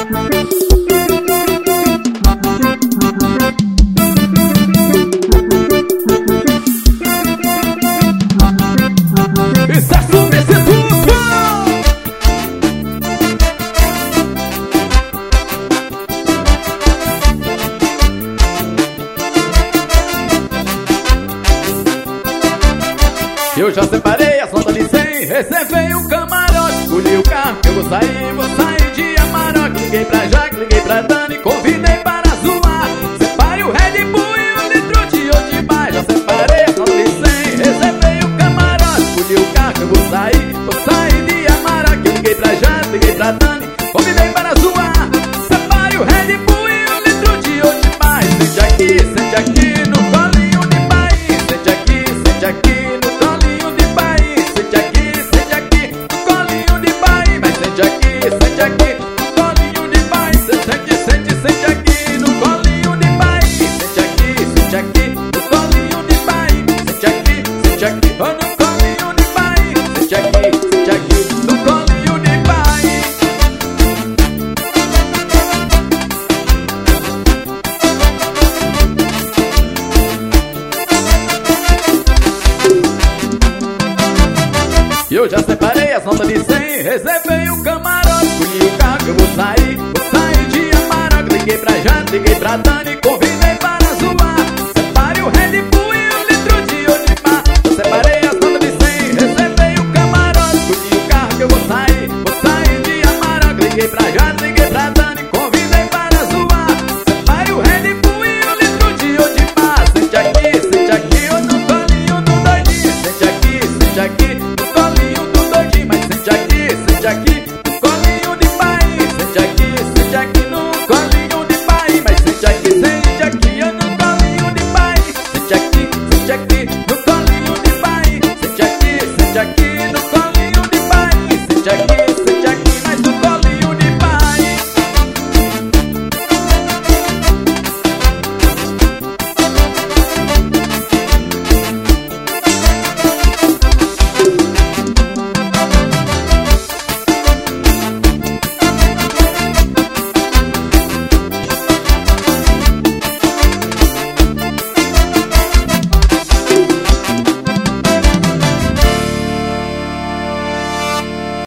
Eu já separei as notas de 100, reservei um camarote, escolhi o carro que eu vou sair de Amarok. Liguei pra Jaque, liguei pra Dani, convidei para zoar. Separe o Red Bull e um litro de Oldby. Já separei as notas de 100, reservei um camarote, escolhi o carro que eu vou sair de Amarok. Liguei pra Jaque, liguei pra Dani, convidei para zoar. Separe o Red Bull e um litro de Oldby. Sente aqui no colinho de Bahia, sente aqui no colinho de Bahia, sente aqui no colinho de Bahia, mas sente aqui no colinho de Bahia, sente aqui no colinho de Bahia, sente aqui no colinho de Bahia, sente aqui no colinho de Bahia, sente aqui no colinho de Bahia. Eu já separei as notas de 100, reservei o camarote, escolhi o carro que eu vou sair de Amarok. Liguei pra Jaque, liguei pra Dani,